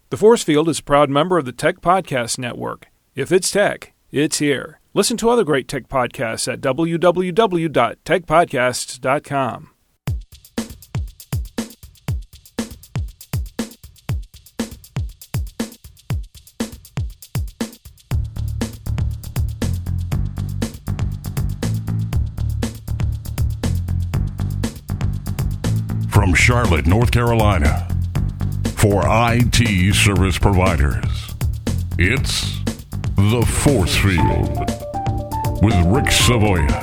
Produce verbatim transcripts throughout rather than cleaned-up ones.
The Force Field is a proud member of the Tech Podcast Network. If it's tech, it's here. Listen to other great tech podcasts at w w w dot tech podcasts dot com. From Charlotte, North Carolina, for I T service providers, it's The Force Field with Rick Savoya.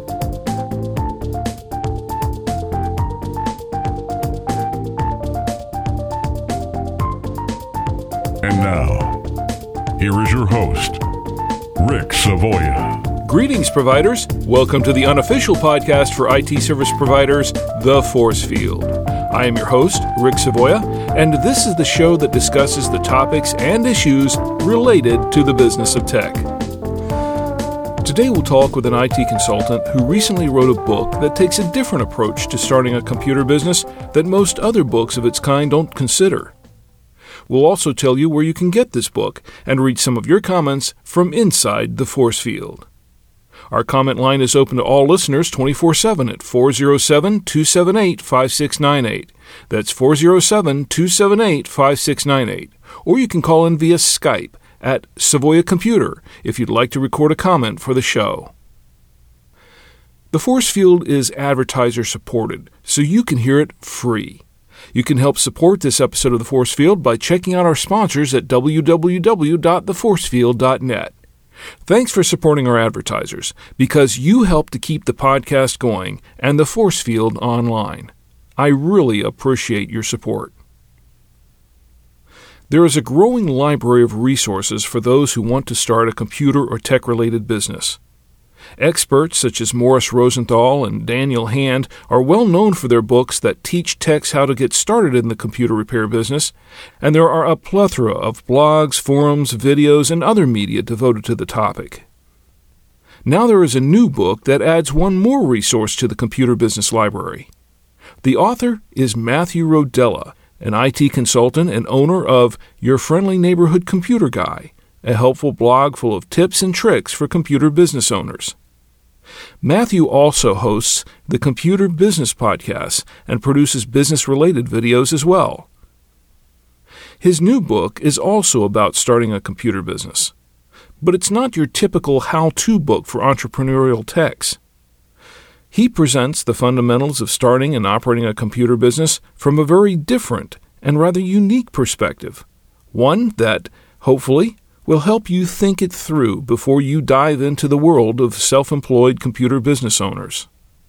And now, here is your host, Rick Savoya. Greetings, providers. Welcome to the unofficial podcast for I T service providers, The Force Field. I am your host, Rick Savoya, and this is the show that discusses the topics and issues related to the business of tech. Today we'll talk with an I T consultant who recently wrote a book that takes a different approach to starting a computer business that most other books of its kind don't consider. We'll also tell you where you can get this book and read some of your comments from inside the Force Field. Our comment line is open to all listeners twenty-four seven at four oh seven, two seven eight, five six nine eight. That's four oh seven, two seven eight, five six nine eight. Or you can call in via Skype at Savoya Computer if you'd like to record a comment for the show. The Force Field is advertiser supported, so you can hear it free. You can help support this episode of The Force Field by checking out our sponsors at w w w dot the force field dot net. Thanks for supporting our advertisers, because you help to keep the podcast going and the Force Field online. I really appreciate your support. There is a growing library of resources for those who want to start a computer or tech-related business. Experts such as Morris Rosenthal and Daniel Hand are well known for their books that teach techs how to get started in the computer repair business, and there are a plethora of blogs, forums, videos, and other media devoted to the topic. Now there is a new book that adds one more resource to the computer business library. The author is Matthew Rodella, an I T consultant and owner of Your Friendly Neighborhood Computer Guy, a helpful blog full of tips and tricks for computer business owners. Matthew also hosts the Computer Business Podcast and produces business-related videos as well. His new book is also about starting a computer business, but it's not your typical how-to book for entrepreneurial techs. He presents the fundamentals of starting and operating a computer business from a very different and rather unique perspective, one that, hopefully, will help you think it through before you dive into the world of self-employed computer business owners.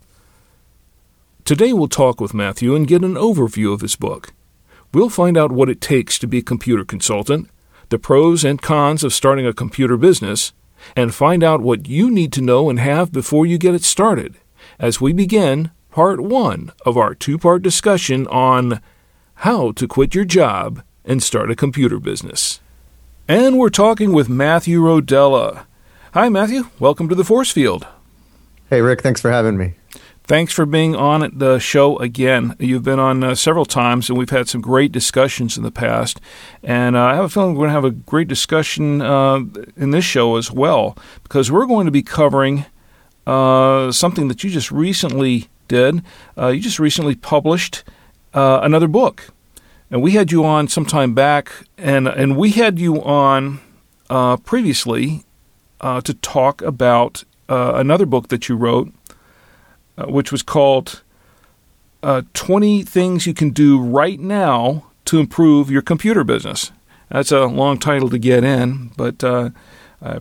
Today we'll talk with Matthew and get an overview of his book. We'll find out what it takes to be a computer consultant, the pros and cons of starting a computer business, and find out what you need to know and have before you get it started, as we begin part one of our two-part discussion on how to quit your job and start a computer business. And we're talking with Matthew Rodella. Hi, Matthew. Welcome to the Force Field. Hey, Rick. Thanks for having me. Thanks for being on the show again. You've been on uh, several times, and we've had some great discussions in the past. And uh, I have a feeling we're going to have a great discussion uh, in this show as well, because we're going to be covering uh, something that you just recently did. Uh, you just recently published uh, another book. And we had you on some time back, and and we had you on uh, previously uh, to talk about uh, another book that you wrote, uh, which was called uh, twenty Things You Can Do Right Now to Improve Your Computer Business. That's a long title to get in, but uh, uh,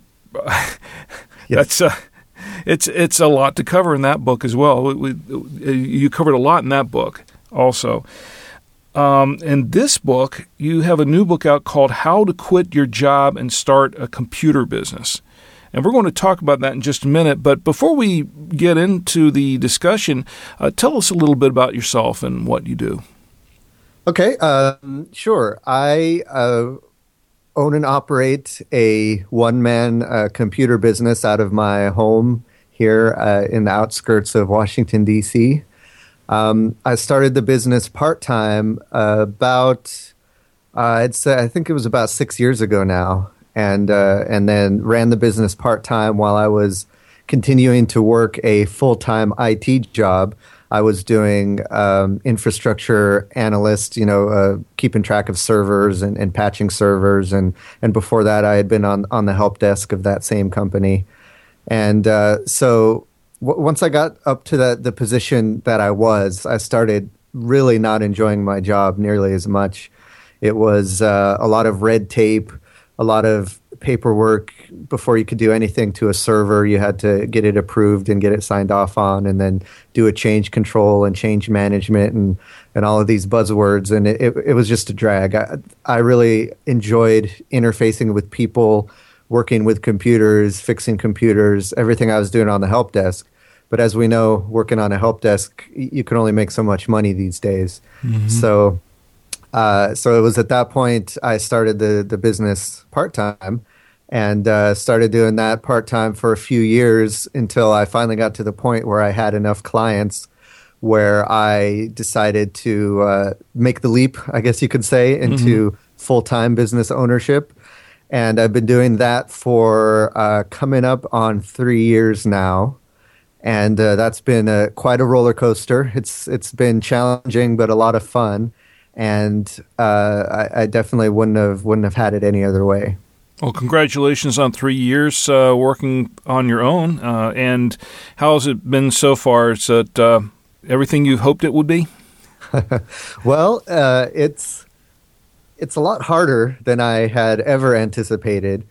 that's uh, it's it's a lot to cover in that book as well. We, we, you covered a lot in that book also. Um, in this book, you have a new book out called How to Quit Your Job and Start a Computer Business. And we're going to talk about that in just a minute. But before we get into the discussion, uh, tell us a little bit about yourself and what you do. Okay, um, sure. I uh, own and operate a one-man uh, computer business out of my home here uh, in the outskirts of Washington, D C Um, I started the business part-time uh, about Uh, it's uh, I think it was about six years ago now, and uh, and then ran the business part time while I was continuing to work a full time I T job. I was doing um, infrastructure analyst, you know, uh, keeping track of servers and, and patching servers, and and before that, I had been on on the help desk of that same company, and uh, so w- once I got up to the the position that I was, I started really not enjoying my job nearly as much. It was uh, a lot of red tape, a lot of paperwork. Before you could do anything to a server, you had to get it approved and get it signed off on, and then do a change control and change management and, and all of these buzzwords. And it, it, it was just a drag. I, I really enjoyed interfacing with people, working with computers, fixing computers, everything I was doing on the help desk. But as we know, working on a help desk, you can only make so much money these days. Mm-hmm. So uh, so it was at that point I started the, the business part-time. And uh, started doing that part-time for a few years until I finally got to the point where I had enough clients where I decided to uh, make the leap, I guess you could say, into mm-hmm. full-time business ownership. And I've been doing that for uh, coming up on three years now. And uh, that's been a, quite a roller coaster. It's It's been challenging, but a lot of fun. And uh, I, I definitely wouldn't have wouldn't have had it any other way. Well, congratulations on three years uh, working on your own. Uh, and how has it been so far? Is it uh, everything you hoped it would be? Well, uh, it's it's a lot harder than I had ever anticipated,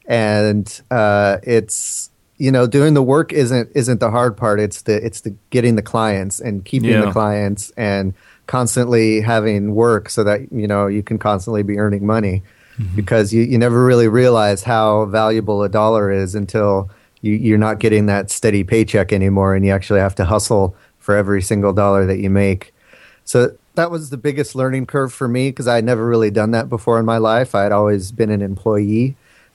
and uh, it's you know doing the work isn't isn't the hard part. It's the it's the getting the clients and keeping yeah. the clients and constantly having work so that you know you can constantly be earning money. Mm-hmm. Because you, you never really realize how valuable a dollar is until you, you're not getting that steady paycheck anymore, and you actually have to hustle for every single dollar that you make. So that was the biggest learning curve for me because I had never really done that before in my life. I had always been an employee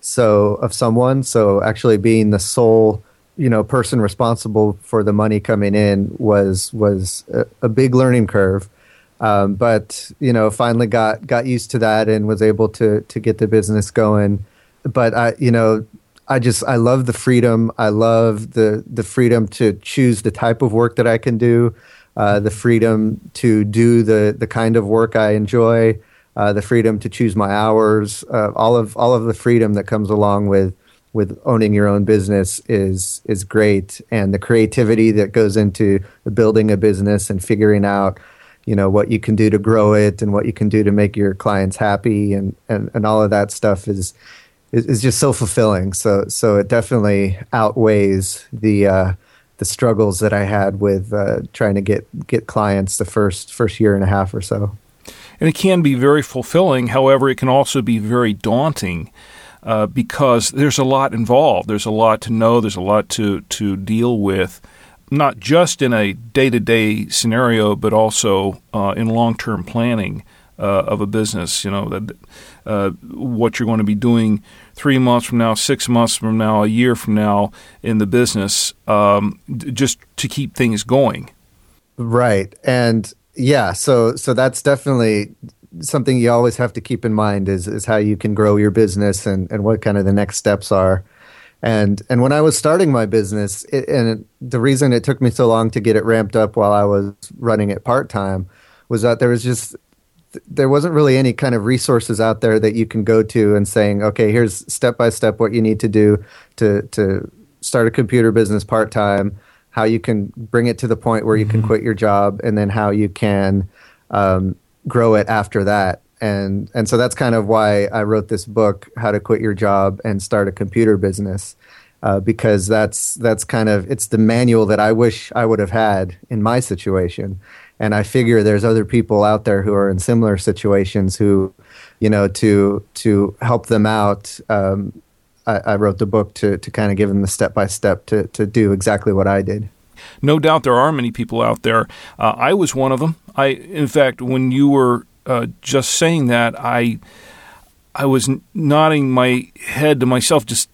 so of someone. So actually being the sole you know person responsible for the money coming in was was a, a big learning curve. Um, but, you know, finally got, got used to that and was able to, to get the business going. But, I, you know, I just, I love the freedom. I love the, the freedom to choose the type of work that I can do, uh, the freedom to do the, the kind of work I enjoy, uh, the freedom to choose my hours, uh, all of, all of the freedom that comes along with, with owning your own business is, is great. And the creativity that goes into building a business and figuring out, you know, what you can do to grow it and what you can do to make your clients happy and, and, and all of that stuff is, is is just so fulfilling. So so it definitely outweighs the uh, the struggles that I had with uh, trying to get, get clients the first first year and a half or so. And it can be very fulfilling. However, it can also be very daunting uh, because there's a lot involved. There's a lot to know. There's a lot to, to deal with. Not just in a day-to-day scenario, but also uh, in long-term planning uh, of a business. You know, that, uh, what you're going to be doing three months from now, six months from now, a year from now in the business, um, just to keep things going. Right, and yeah, so so that's definitely something you always have to keep in mind is is how you can grow your business and, and what kind of the next steps are. And and when I was starting my business, it, and it, the reason it took me so long to get it ramped up while I was running it part-time was that there was just, there wasn't really any kind of resources out there that you can go to and saying, okay, here's step-by-step what you need to do to, to start a computer business part-time, how you can bring it to the point where you mm-hmm. can quit your job, and then how you can um, grow it after that. And and so that's kind of why I wrote this book, How to Quit Your Job and Start a Computer Business, uh, because that's that's kind of, it's the manual that I wish I would have had in my situation. And I figure there's other people out there who are in similar situations who, you know, to to help them out. Um, I, I wrote the book to to kind of give them the step by step to to do exactly what I did. No doubt there are many people out there. Uh, I was one of them. I, in fact, when you were Uh, just saying that, I I was nodding my head to myself, just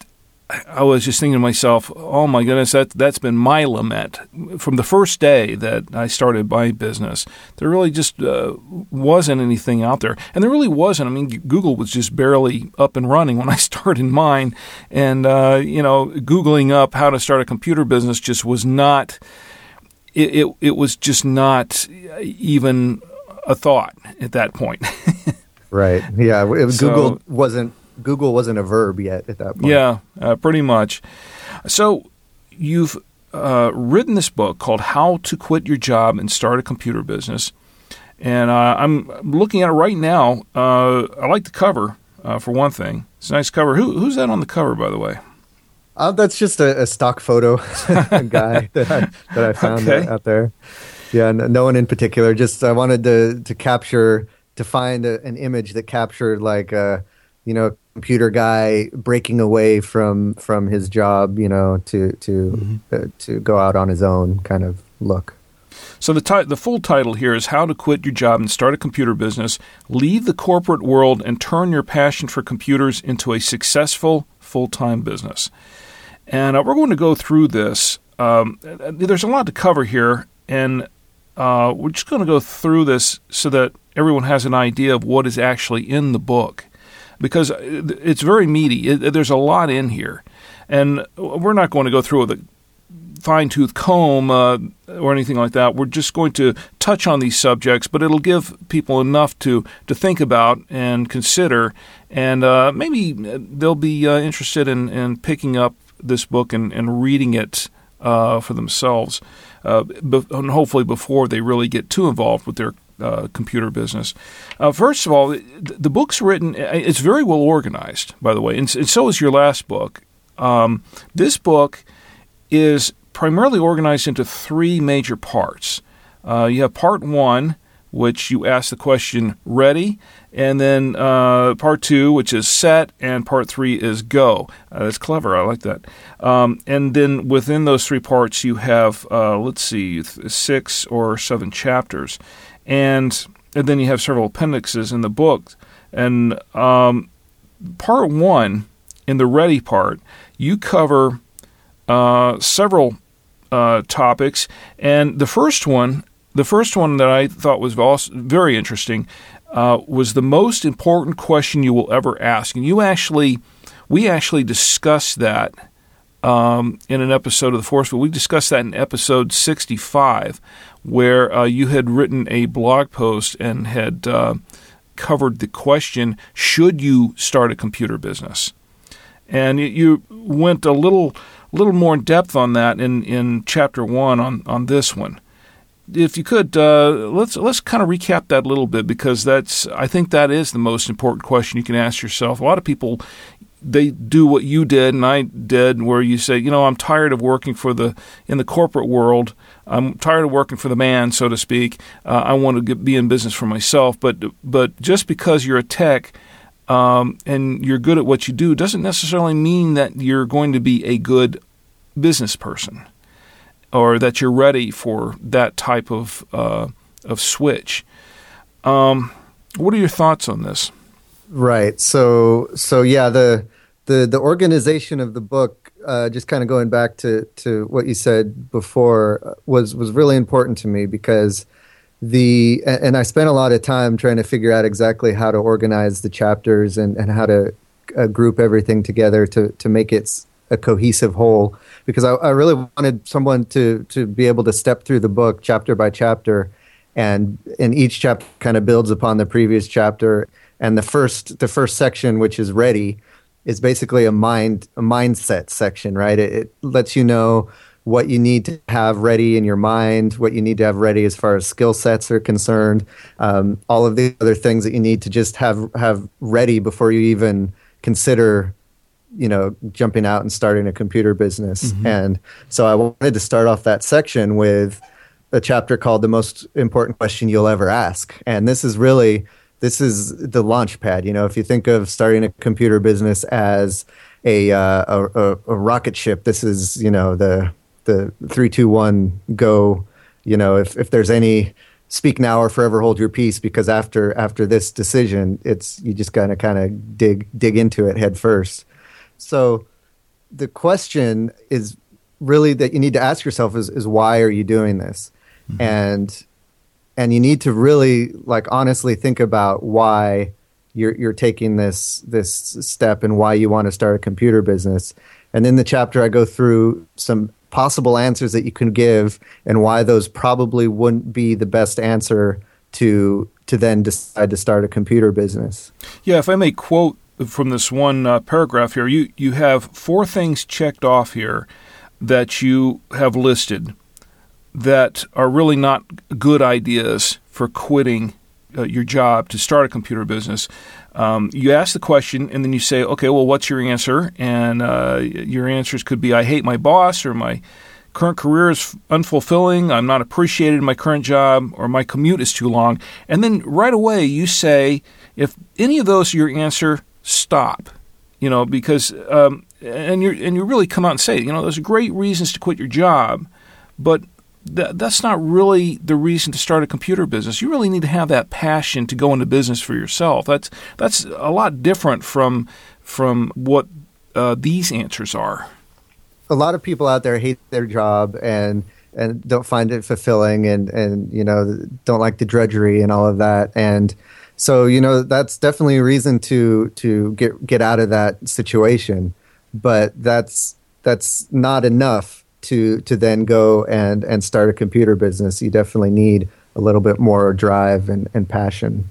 I was just thinking to myself, oh my goodness, that, that's been my lament. From the first day that I started my business, there really just uh, wasn't anything out there. And there really wasn't. I mean, Google was just barely up and running when I started mine. And, uh, you know, Googling up how to start a computer business just was not, it, it, it was just not even a thought at that point. Right. Yeah. It, So- Google wasn't Google wasn't a verb yet at that point. Yeah, uh, pretty much. So you've uh, written this book called How to Quit Your Job and Start a Computer Business. And uh, I'm looking at it right now. Uh, I like the cover, uh, for one thing. It's a nice cover. Who, who's that on the cover, by the way? Uh, that's just a, a stock photo guy that I, that I found Okay. out there. Yeah, no, no one in particular. Just I wanted to to capture to find a, an image that captured like a you know computer guy breaking away from from his job, you know, to to Mm-hmm. uh, to go out on his own kind of look. So the ti- the full title here is How to Quit Your Job and Start a Computer Business, Leave the Corporate World and Turn Your Passion for Computers into a Successful Full-Time Business. And uh, we're going to go through this. Um, there's a lot to cover here, and uh, we're just going to go through this so that everyone has an idea of what is actually in the book, because it's very meaty. It, there's a lot in here, and we're not going to go through with a fine-tooth comb uh, or anything like that. We're just going to touch on these subjects, but it'll give people enough to, to think about and consider, and uh, maybe they'll be uh, interested in, in picking up this book and, and reading it uh, for themselves, uh, be- and hopefully before they really get too involved with their uh, computer business. Uh, first of all, the, the book's written, it's very well organized, by the way, and, and so is your last book. Um, this book is primarily organized into three major parts. Uh, you have part one, which you ask the question, ready, and then uh, part two, which is set, and part three is go. Uh, that's clever. I like that. Um, and then within those three parts, you have, uh, let's see, th- six or seven chapters. And, and then you have several appendixes in the book. And um, part one, in the ready part, you cover uh, several uh, topics. And the first one, the first one that I thought was also very interesting uh, was the most important question you will ever ask. And you actually, we actually discussed that um, in an episode of The Force, but we discussed that in episode sixty-five, where uh, you had written a blog post and had uh, covered the question, should you start a computer business? And you, you went a little little more in depth on that in, in chapter one on, on this one. If you could, uh, let's let's kind of recap that a little bit, because that's I think that is the most important question you can ask yourself. A lot of people, they do what you did and I did, where you say, you know, I'm tired of working for the in the corporate world. I'm tired of working for the man, so to speak. Uh, I want to get, be in business for myself. But but just because you're a tech um, and you're good at what you do doesn't necessarily mean that you're going to be a good business person, or that you're ready for that type of uh, of switch. Um, what are your thoughts on this? Right. So so yeah, the the the organization of the book, uh, just kind of going back to, to what you said before, was was really important to me, because the and I spent a lot of time trying to figure out exactly how to organize the chapters and, and how to uh, group everything together to to make it a cohesive whole, because I, I really wanted someone to to be able to step through the book chapter by chapter, and and each chapter kind of builds upon the previous chapter. And the first the first section, which is ready, is basically a mind a mindset section, right? It, it lets you know what you need to have ready in your mind, what you need to have ready as far as skill sets are concerned, um, all of the other things that you need to just have have ready before you even consider, you know, jumping out and starting a computer business. Mm-hmm. And so I wanted to start off that section with a chapter called The Most Important Question You'll Ever Ask. And this is really, this is the launch pad. You know, if you think of starting a computer business as a, uh, a, a rocket ship, this is, you know, the, the three, two, one, go. You know, if, if there's any speak now or forever hold your peace, because after, after this decision, it's, you just gotta kind of dig, dig into it head first. So the question is really that you need to ask yourself is, is why are you doing this? Mm-hmm. And and you need to really like honestly think about why you're you're taking this this step and why you want to start a computer business. And in the chapter I go through some possible answers that you can give and why those probably wouldn't be the best answer to to then decide to start a computer business. Yeah, if I may quote from this one uh, paragraph here, you, you have four things checked off here that you have listed that are really not good ideas for quitting uh, your job to start a computer business. Um, you ask the question, and then you say, okay, well, what's your answer? And uh, your answers could be, I hate my boss, or my current career is unfulfilling, I'm not appreciated in my current job, or my commute is too long. And then right away you say, if any of those are your answer, stop. You know, because um, and you and you really come out and say, you know, there's great reasons to quit your job, but th- that's not really the reason to start a computer business. You really need to have that passion to go into business for yourself. That's that's a lot different from from what uh, these answers are. A lot of people out there hate their job and and don't find it fulfilling, and and you know don't like the drudgery and all of that. And so, you know, that's definitely a reason to to get get out of that situation. But that's that's not enough to to then go and, and start a computer business. You definitely need a little bit more drive and, and passion.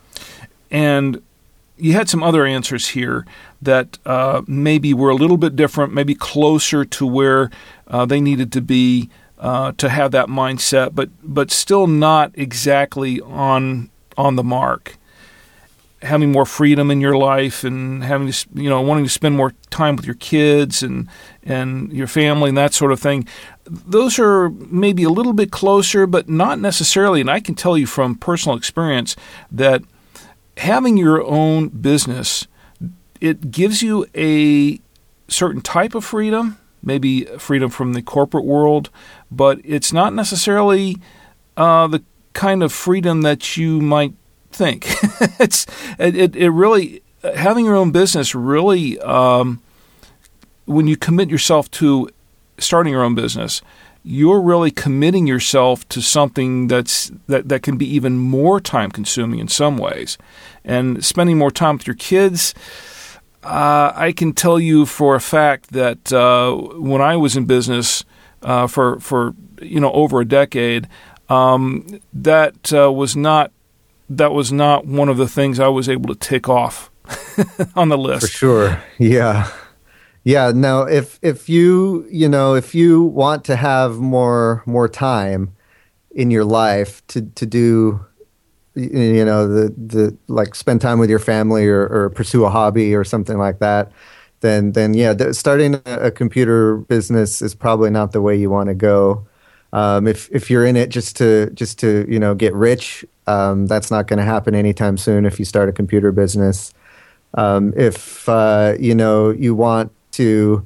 And you had some other answers here that uh, maybe were a little bit different, maybe closer to where uh, they needed to be uh, to have that mindset, but but still not exactly on on the mark. Having more freedom in your life and having to, you know, wanting to spend more time with your kids and and your family and that sort of thing. Those are maybe a little bit closer, but not necessarily. And I can tell you from personal experience that having your own business, it gives you a certain type of freedom, maybe freedom from the corporate world, but it's not necessarily uh, the kind of freedom that you might think. it's it, it really having your own business really um, when you commit yourself to starting your own business, you're really committing yourself to something that's that, that can be even more time consuming in some ways. And spending more time with your kids, uh, I can tell you for a fact that uh, when I was in business uh, for for you know over a decade, um, that uh, was not that was not one of the things I was able to tick off on the list. For sure, yeah. Yeah, no, if if you, you know, if you want to have more more time in your life to, to do, you know, the, the like spend time with your family or, or pursue a hobby or something like that, then then yeah, starting a computer business is probably not the way you want to go. Um, if if you're in it just to just to, you know, get rich, um, that's not going to happen anytime soon if you start a computer business. Um, if uh, you know, you want to,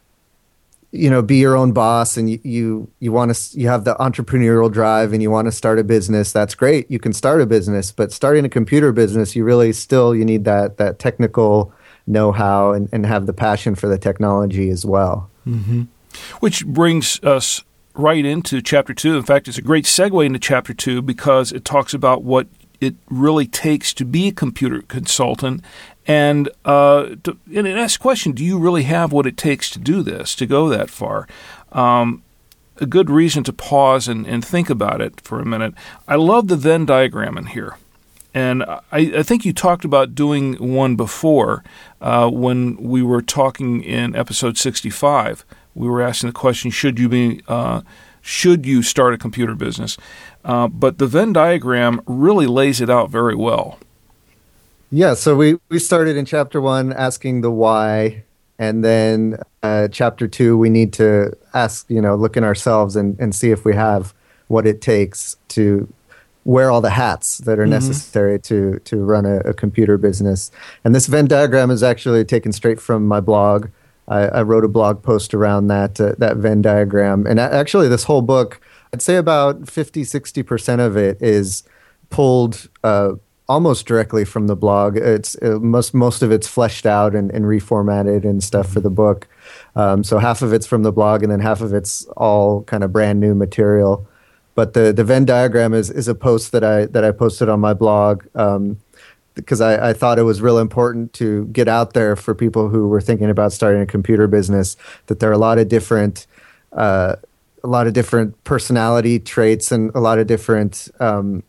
you know, be your own boss and you, you, you want to, you have the entrepreneurial drive and you want to start a business, that's great. You can start a business, but starting a computer business, you really still, you need that, that technical know-how and, and have the passion for the technology as well. Mm-hmm. Which brings us right into chapter two. In fact, it's a great segue into chapter two because it talks about what it really takes to be a computer consultant. And, uh, to, and it asks the question, do you really have what it takes to do this, to go that far? Um, a good reason to pause and, and think about it for a minute. I love the Venn diagram in here. And I, I think you talked about doing one before uh, when we were talking in episode sixty-five. We were asking the question, should you be, uh, should you start a computer business? Uh, but the Venn diagram really lays it out very well. Yeah, so we, we started in chapter one asking the why, and then uh, chapter two, we need to ask, you know, look in ourselves and, and see if we have what it takes to wear all the hats that are mm-hmm. necessary to, to run a, a computer business. And this Venn diagram is actually taken straight from my blog. I, I wrote a blog post around that, uh, that Venn diagram. And actually, this whole book, I'd say about fifty, sixty percent of it is pulled uh, almost directly from the blog. It's it, most most of it's fleshed out and, and reformatted and stuff for the book. Um, so half of it's from the blog, and then half of it's all kind of brand new material. But the, the Venn diagram is is a post that I that I posted on my blog um, because I, I thought it was real important to get out there for people who were thinking about starting a computer business. That there are a lot of different uh, a lot of different personality traits and a lot of different um,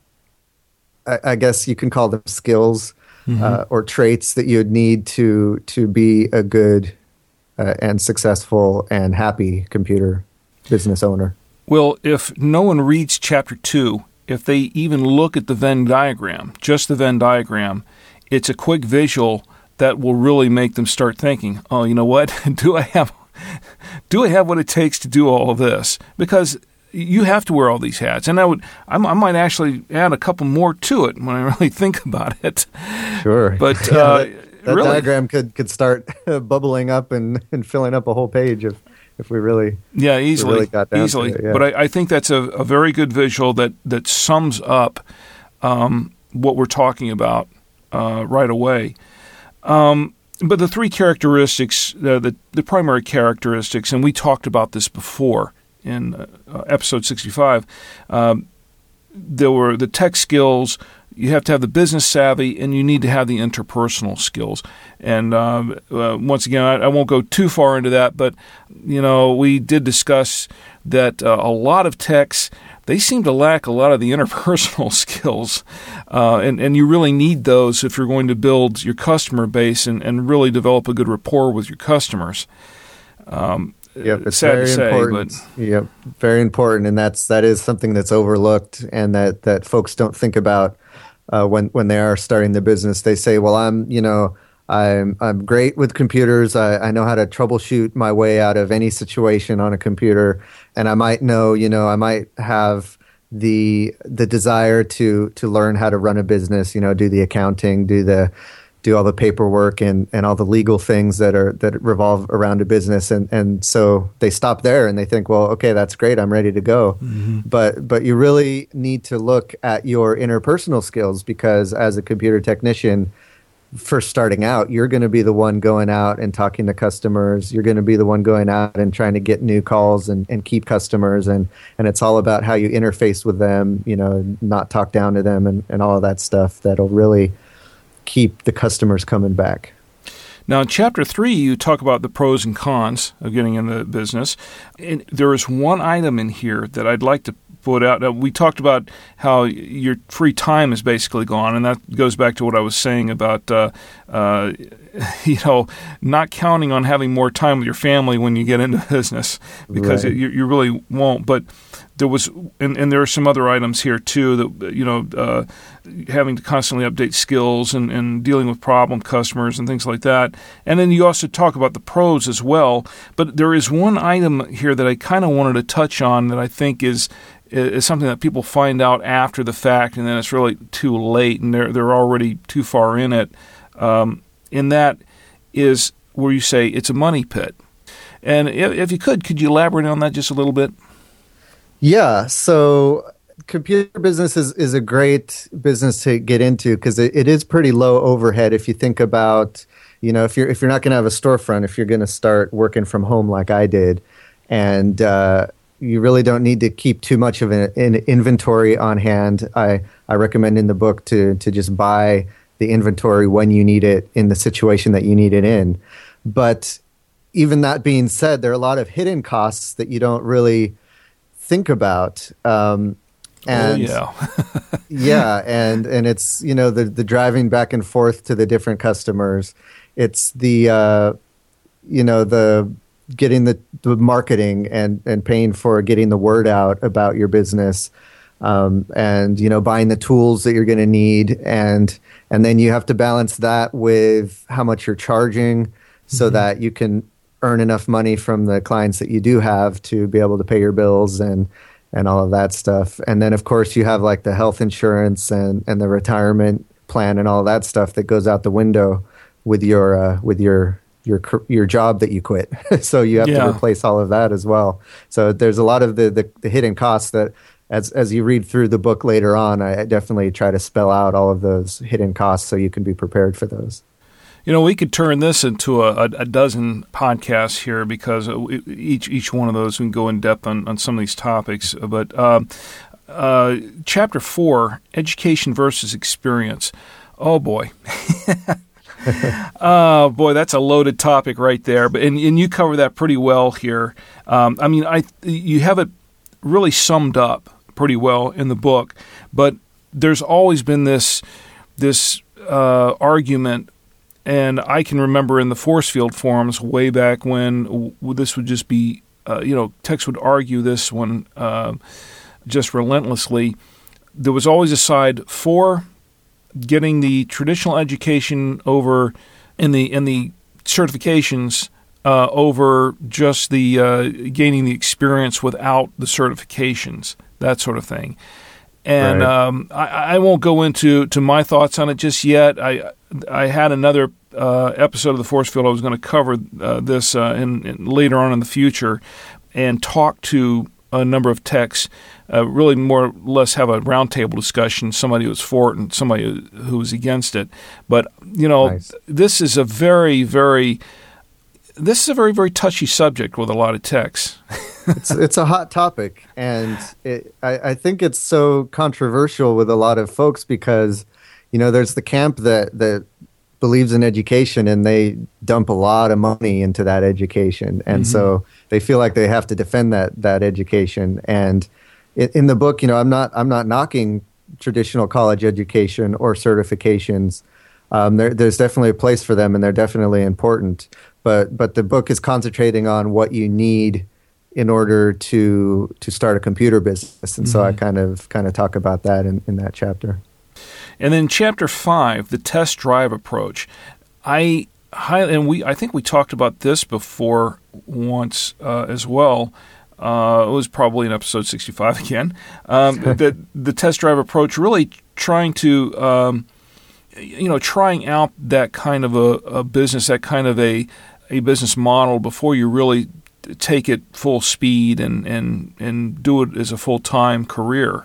I, I guess you can call them skills mm-hmm. uh, or traits that you'd need to to be a good uh, and successful and happy computer business owner. Well, if no one reads chapter two, if they even look at the Venn diagram, just the Venn diagram, it's a quick visual that will really make them start thinking, oh, you know what, do I have do I have what it takes to do all of this? Because you have to wear all these hats. And I would, I, I might actually add a couple more to it when I really think about it. Sure. But yeah, uh, that, that really, diagram could, could start bubbling up and, and filling up a whole page of If we really, yeah, easily, really got down easily. to it, yeah. But I, I think that's a, a very good visual that that sums up um, what we're talking about uh, right away. Um, but the three characteristics, uh, the the primary characteristics, and we talked about this before in uh, episode sixty-five. Um, there were the tech skills. You have to have the business savvy, and you need to have the interpersonal skills. And um, uh, once again, I, I won't go too far into that, but you know, we did discuss that uh, a lot of techs, they seem to lack a lot of the interpersonal skills, uh, and and you really need those if you're going to build your customer base and, and really develop a good rapport with your customers. Um, Yep, it's sad very to say, important. but Yep, very important, and that's that is something that's overlooked and that, that folks don't think about uh, when when they are starting the business. They say, "Well, I'm you know I'm I'm great with computers. I, I know how to troubleshoot my way out of any situation on a computer, and I might know you know I might have the the desire to to learn how to run a business. You know, do the accounting, do the do all the paperwork and, and all the legal things that are that revolve around a business, and, and so they stop there and they think, well, okay, that's great, I'm ready to go. Mm-hmm. But but you really need to look at your interpersonal skills, because as a computer technician, first starting out, you're going to be the one going out and talking to customers. You're going to be the one going out and trying to get new calls and, and keep customers, and, and it's all about how you interface with them, you know, not talk down to them and, and all of that stuff that'll really keep the customers coming back. Now, in Chapter three, you talk about the pros and cons of getting into the business. And there is one item in here that I'd like to put out. Now, we talked about how your free time is basically gone, and that goes back to what I was saying about, uh, uh, you know, not counting on having more time with your family when you get into business, because right. it, you, you really won't. But there was, and, and there are some other items here too that, you know, uh, having to constantly update skills and, and dealing with problem customers and things like that. And then you also talk about the pros as well. But there is one item here that I kind of wanted to touch on that I think is is something that people find out after the fact, and then it's really too late, and they're they're already too far in it. Um, and that is where you say it's a money pit. And if, if you could, could you elaborate on that just a little bit? Yeah, so computer business is, is a great business to get into because it, it is pretty low overhead. If you think about, you know, if you're if you're not going to have a storefront, if you're going to start working from home like I did, and uh, you really don't need to keep too much of an, an inventory on hand. I, I recommend in the book to to just buy the inventory when you need it in the situation that you need it in. But even that being said, there are a lot of hidden costs that you don't really think about. Um, and oh, yeah. yeah, and and it's, you know, the the driving back and forth to the different customers. It's the uh, you know, the getting the, the marketing and, and paying for getting the word out about your business, um, and, you know, buying the tools that you're going to need. And, and then you have to balance that with how much you're charging so mm-hmm. that you can earn enough money from the clients that you do have to be able to pay your bills and, and all of that stuff. And then, of course, you have like the health insurance and, and the retirement plan and all that stuff that goes out the window with your, uh, with your, your your job that you quit. So you have yeah. to replace all of that as well. So there's a lot of the, the, the hidden costs that as as you read through the book later on, I definitely try to spell out all of those hidden costs so you can be prepared for those. You know, we could turn this into a, a dozen podcasts here because each each one of those we can go in depth on, on some of these topics. But uh, uh, chapter four, education versus experience. Oh boy, oh boy, that's a loaded topic right there. But and, and you cover that pretty well here. Um, I mean, I you have it really summed up pretty well in the book. But there's always been this this uh, argument. And I can remember in the force field forums way back when w- this would just be, uh, you know, Tex would argue this one uh, just relentlessly. There was always a side for getting the traditional education over in the in the certifications uh, over just the uh, gaining the experience without the certifications, that sort of thing. And right. um, I, I won't go into to my thoughts on it just yet. I I had another uh, episode of the Force Field. I was going to cover uh, this uh, in, in later on in the future and talk to a number of techs, uh, really more or less have a roundtable discussion, somebody who was for it and somebody who was against it. But, you know, nice. this is a very, very this is a very, very touchy subject with a lot of techs. it's it's a hot topic, and it, I, I think it's so controversial with a lot of folks because, you know, there's the camp that, that believes in education and they dump a lot of money into that education, and mm-hmm. so they feel like they have to defend that that education. And in, in the book, you know, I'm not I'm not knocking traditional college education or certifications. Um, there, there's definitely a place for them, and they're definitely important. But but the book is concentrating on what you need in order to to start a computer business, and mm-hmm. so I kind of kind of talk about that in, in that chapter. And then chapter five, the test drive approach. I highly, and we I think we talked about this before once uh, as well. Uh, it was probably in episode sixty-five again. Um, the the test drive approach, really trying to um, you know trying out that kind of a, a business, that kind of a a business model before you really take it full speed and and and do it as a full-time career.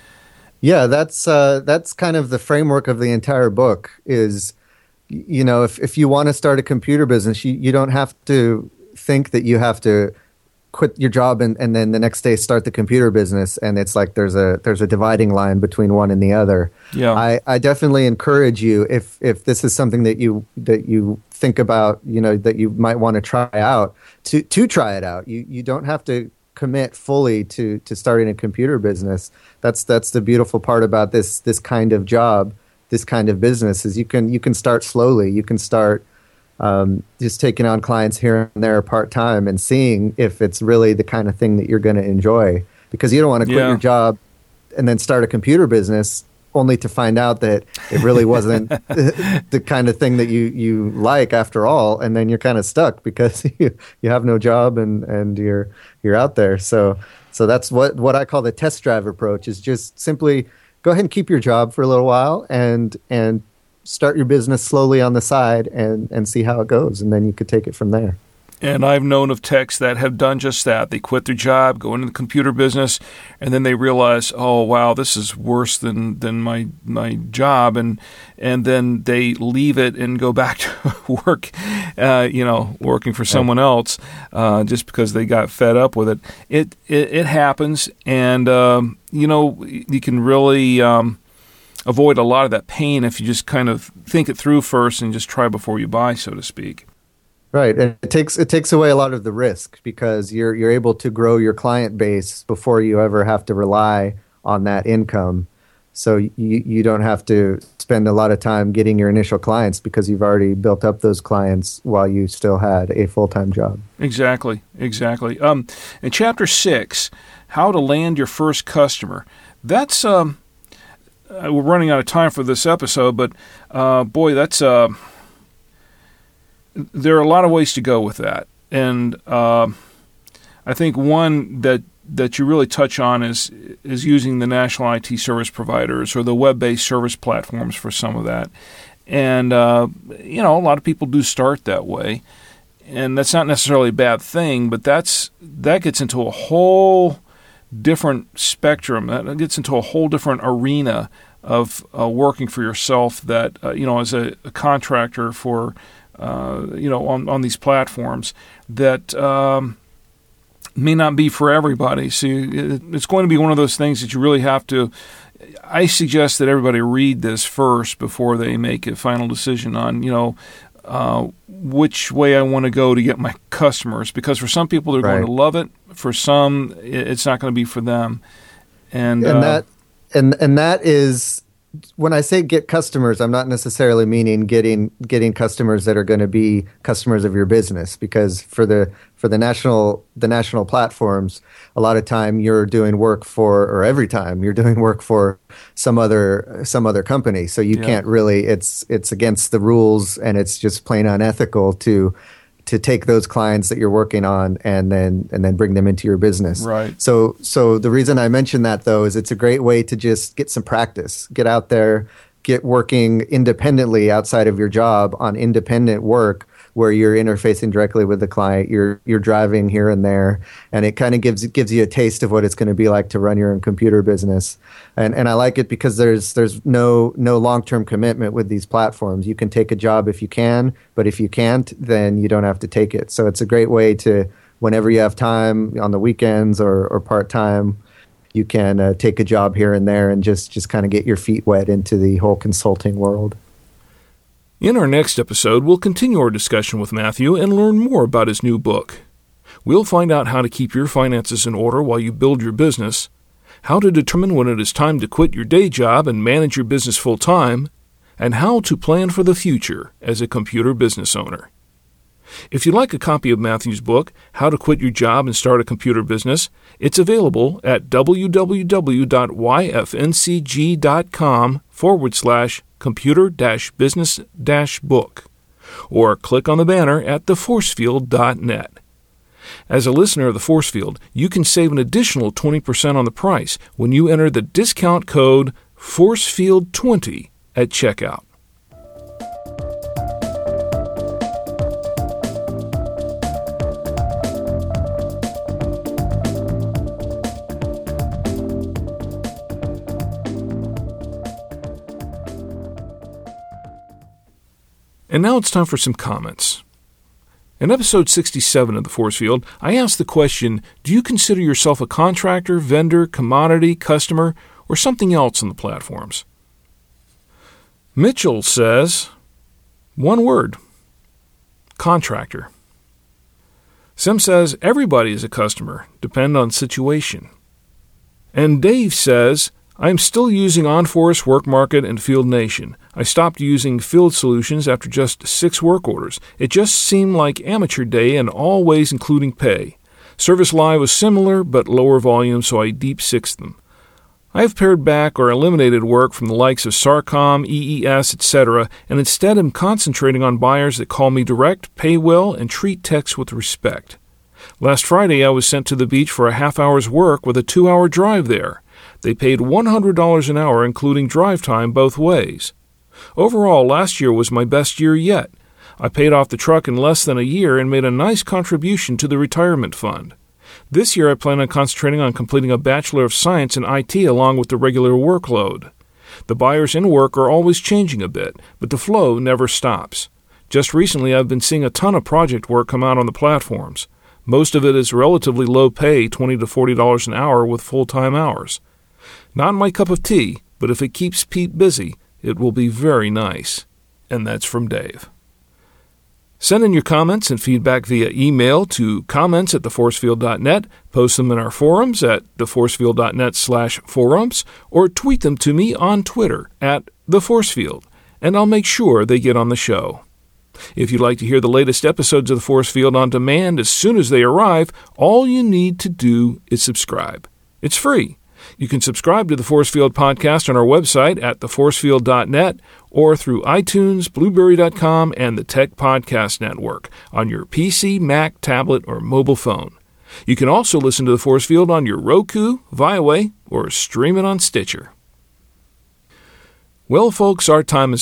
Yeah, that's uh, that's kind of the framework of the entire book is, you know, if, if you want to start a computer business, you, you don't have to think that you have to quit your job and, and then the next day start the computer business. And it's like there's a there's a dividing line between one and the other. Yeah. I, I definitely encourage you, if if this is something that you that you think about, you know, that you might want to try out, to to try it out. You you don't have to commit fully to to starting a computer business. That's that's the beautiful part about this this kind of job, this kind of business, is you can you can start slowly. You can start um, just taking on clients here and there part time and seeing if it's really the kind of thing that you're going to enjoy. Because you don't want to quit yeah. your job and then start a computer business only to find out that it really wasn't the kind of thing that you, you like after all, and then you're kind of stuck because you, you have no job and, and you're you're out there. So so that's what, what I call the test drive approach, is just simply go ahead and keep your job for a little while and and start your business slowly on the side and, and see how it goes, and then you could take it from there. And I've known of techs that have done just that. They quit their job, go into the computer business, and then they realize, oh, wow, this is worse than, than my my job. And and then they leave it and go back to work, uh, you know, working for someone else uh, just because they got fed up with it. It it, it happens, and, um, you know, you can really um, avoid a lot of that pain if you just kind of think it through first and just try before you buy, so to speak. Right, and it takes it takes away a lot of the risk because you're you're able to grow your client base before you ever have to rely on that income. So you you don't have to spend a lot of time getting your initial clients because you've already built up those clients while you still had a full-time job. Exactly, exactly. Um, in chapter six, how to land your first customer. That's um, uh, we're running out of time for this episode, but uh, boy, that's uh. There are a lot of ways to go with that, and uh, I think one that that you really touch on is is using the national I T service providers or the web-based service platforms for some of that. And uh, you know, a lot of people do start that way, and that's not necessarily a bad thing, but that's that gets into a whole different spectrum. That gets into a whole different arena of uh, working for yourself that, uh, you know, as a, a contractor for, uh, you know, on, on these platforms that um, may not be for everybody. So it, it's going to be one of those things that you really have to, I suggest that everybody read this first before they make a final decision on, you know, uh, which way I want to go to get my customers. Because for some people, they're right. going to love it. For some, it's not going to be for them. And, and uh, that and and that is, when I say get customers, I'm not necessarily meaning getting getting customers that are going to be customers of your business, because for the for the national the national platforms, a lot of time you're doing work for, or every time you're doing work for some other some other company. So you yeah. can't really, it's it's against the rules, and it's just plain unethical to to take those clients that you're working on and then and then bring them into your business. Right. So so the reason I mention that, though, is it's a great way to just get some practice, get out there, get working independently outside of your job on independent work where you're interfacing directly with the client, you're you're driving here and there, and it kind of gives it gives you a taste of what it's going to be like to run your own computer business. And and I like it because there's there's no no long-term commitment with these platforms. You can take a job if you can, but if you can't, then you don't have to take it. So it's a great way to, whenever you have time on the weekends or, or part-time, you can uh, take a job here and there and just, just kind of get your feet wet into the whole consulting world. In our next episode, we'll continue our discussion with Matthew and learn more about his new book. We'll find out how to keep your finances in order while you build your business, how to determine when it is time to quit your day job and manage your business full-time, and how to plan for the future as a computer business owner. If you'd like a copy of Matthew's book, How to Quit Your Job and Start a Computer Business, it's available at www.yfncg.com forward slash computer dash business dash book, or click on the banner at the force field dot net. As a listener of The Force Field, you can save an additional twenty percent on the price when you enter the discount code force field twenty at checkout. And now it's time for some comments. In episode sixty-seven of The Force Field, I asked the question, do you consider yourself a contractor, vendor, commodity, customer, or something else on the platforms? Mitchell says, one word, contractor. Sim says, everybody is a customer, depend on situation. And Dave says, I'm still using OnForest, WorkMarket, and Field Nation. I stopped using Field Solutions after just six work orders. It just seemed like amateur day in all ways, including pay. Service Live was similar, but lower volume, so I deep-sixed them. I have pared back or eliminated work from the likes of Sarcom, E E S, et cetera, and instead am concentrating on buyers that call me direct, pay well, and treat techs with respect. Last Friday, I was sent to the beach for a half hour's work with a two-hour drive there. They paid one hundred dollars an hour, including drive time both ways. Overall, last year was my best year yet. I paid off the truck in less than a year and made a nice contribution to the retirement fund. This year I plan on concentrating on completing a Bachelor of Science in I T along with the regular workload. The buyers in work are always changing a bit, but the flow never stops. Just recently I've been seeing a ton of project work come out on the platforms. Most of it is relatively low pay, twenty to forty dollars an hour with full-time hours. Not my cup of tea, but if it keeps Pete busy, it will be very nice. And that's from Dave. Send in your comments and feedback via email to comments at theforcefield dot net, post them in our forums at theforcefield dot net slash forums, or tweet them to me on Twitter at theforcefield, and I'll make sure they get on the show. If you'd like to hear the latest episodes of The Force Field on demand as soon as they arrive, all you need to do is subscribe. It's free. You can subscribe to the Force Field podcast on our website at the force field dot net or through iTunes, Blueberry dot com, and the Tech Podcast Network on your P C, Mac, tablet, or mobile phone. You can also listen to The Force Field on your Roku, Viaway, or stream it on Stitcher. Well, folks, our time is up.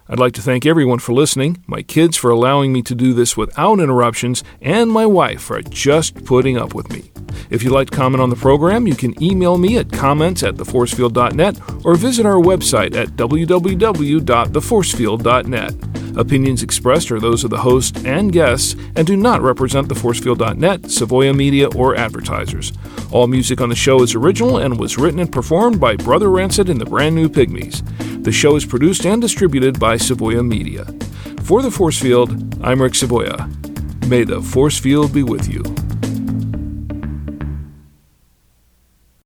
I'd like to thank everyone for listening, my kids for allowing me to do this without interruptions, and my wife for just putting up with me. If you'd like to comment on the program, you can email me at comments at the force field dot net or visit our website at w w w dot the force field dot net. Opinions expressed are those of the host and guests and do not represent the force field dot net, Savoya Media, or advertisers. All music on the show is original and was written and performed by Brother Rancid and the Brand New Pygmies. The show is produced and distributed by Savoya Media. For the Force Field, I'm Rick Savoya. May the Force Field be with you.